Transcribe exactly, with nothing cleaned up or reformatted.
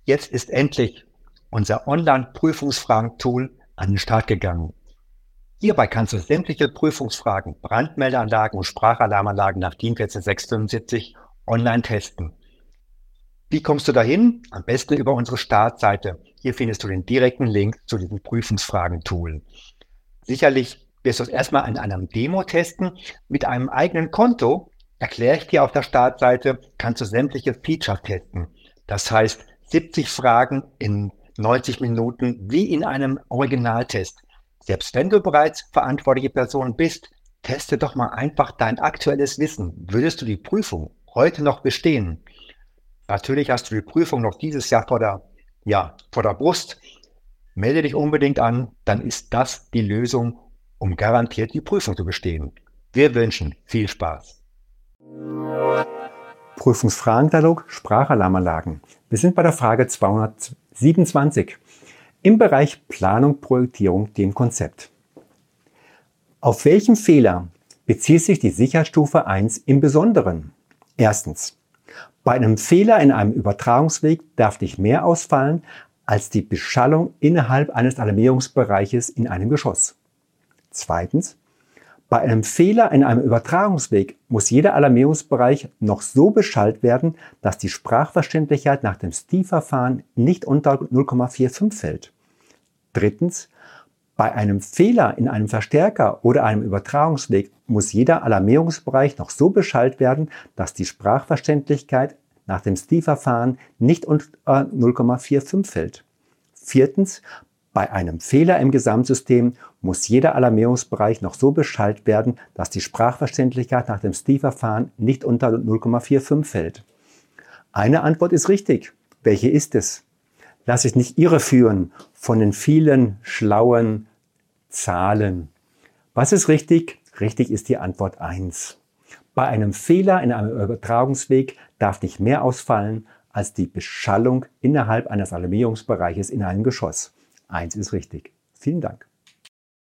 Jetzt ist endlich unser Online-Prüfungsfragen-Tool an den Start gegangen. Hierbei kannst du sämtliche Prüfungsfragen, Brandmeldeanlagen und Sprachalarmanlagen nach DIN vierzehn sechs fünfundsiebzig online testen. Wie kommst du dahin? Am besten über unsere Startseite. Hier findest du den direkten Link zu diesem Prüfungsfragen-Tool. Sicherlich wirst du es erstmal in einem Demo testen. Mit einem eigenen Konto, erkläre ich dir auf der Startseite, kannst du sämtliche Features testen. Das heißt, siebzig Fragen in neunzig Minuten wie in einem Originaltest. Selbst wenn du bereits verantwortliche Person bist, teste doch mal einfach dein aktuelles Wissen. Würdest du die Prüfung heute noch bestehen? Natürlich hast du die Prüfung noch dieses Jahr vor der, ja, vor der Brust. Melde dich unbedingt an, dann ist das die Lösung, um garantiert die Prüfung zu bestehen. Wir wünschen viel Spaß. Prüfungsfragenkatalog Sprachalarmanlagen. Wir sind bei der Frage zweihundertsiebenundzwanzig. Im Bereich Planung, Projektierung, dem Konzept. Auf welchen Fehler bezieht sich die Sicherheitsstufe eins im Besonderen? Erstens. Bei einem Fehler in einem Übertragungsweg darf nicht mehr ausfallen als die Beschallung innerhalb eines Alarmierungsbereiches in einem Geschoss. Zweitens. Bei einem Fehler in einem Übertragungsweg muss jeder Alarmierungsbereich noch so beschallt werden, dass die Sprachverständlichkeit nach dem S T I-Verfahren nicht unter null Komma fünfundvierzig fällt. Drittens. Bei einem Fehler in einem Verstärker oder einem Übertragungsweg muss jeder Alarmierungsbereich noch so beschallt werden, dass die Sprachverständlichkeit nach dem S T I-Verfahren nicht unter null Komma fünfundvierzig fällt. Viertens. Bei einem Fehler im Gesamtsystem muss jeder Alarmierungsbereich noch so beschallt werden, dass die Sprachverständlichkeit nach dem S T I-Verfahren nicht unter null Komma fünfundvierzig fällt. Eine Antwort ist richtig. Welche ist es? Lass dich nicht irreführen von den vielen schlauen Zahlen. Was ist richtig? Richtig ist die Antwort eins. Bei einem Fehler in einem Übertragungsweg darf nicht mehr ausfallen als die Beschallung innerhalb eines Alarmierungsbereiches in einem Geschoss. Eins ist richtig. Vielen Dank.